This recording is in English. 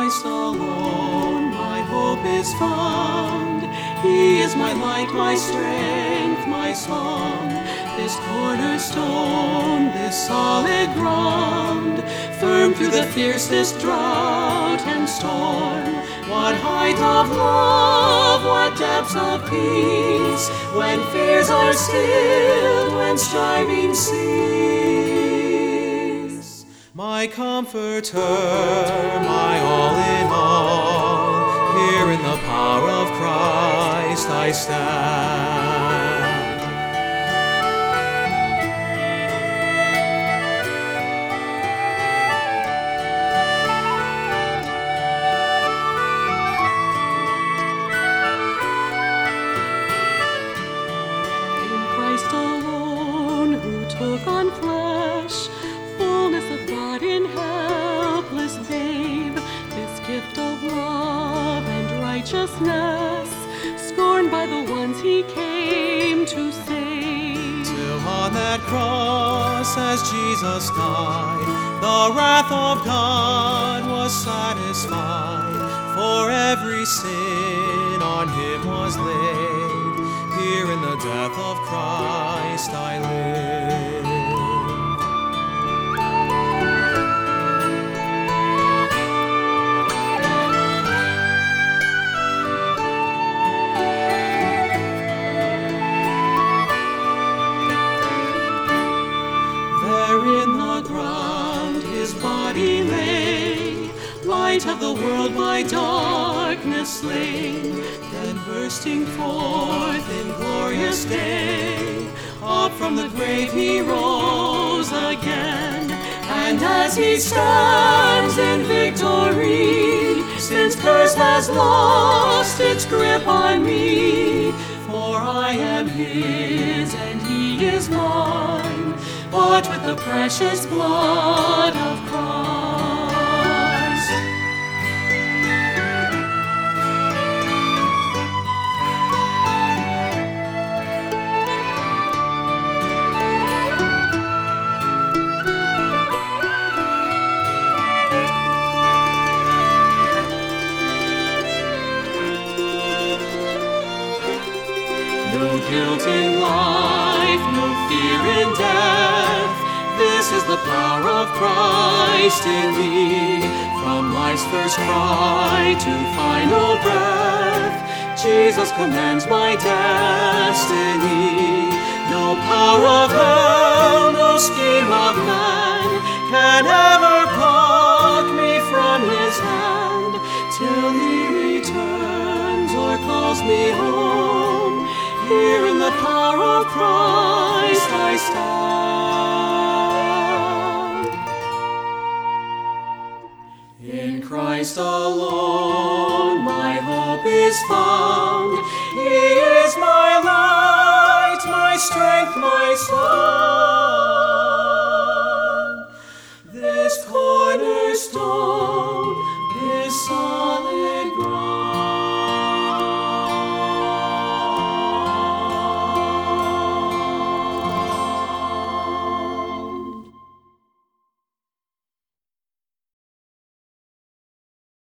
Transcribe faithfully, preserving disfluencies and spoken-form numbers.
Christ alone my hope is found. He is my light, my strength, my song, this cornerstone, this solid ground, firm through the fiercest drought and storm. What height of love, what depths of peace, when fears are stilled, when striving cease. My comforter, my all in all, here in the power of Christ I stand. Took on flesh, fullness of God in helpless babe, this gift of love and righteousness, scorned by the ones he came to save. Till on that cross, as Jesus died, the wrath of God was satisfied, for every sin on him was laid. Here in the death of Christ I live. There in the ground his body lay, light of the world by darkness slain, then bursting forth in glorious day, up from the grave he rose again. And as he stands in victory, sin's curse has lost its grip on me. For I am his and he is mine, bought with the precious blood of Christ. No guilt in life, no fear in death, this is the power of Christ in me. From life's first cry to final breath, Jesus commands my destiny. No power of hell, no scheme of man can ever pluck me from his hand, till he returns or calls me home. Here in the power of Christ I stand. In Christ alone my hope is found. He is my light, my strength, my song.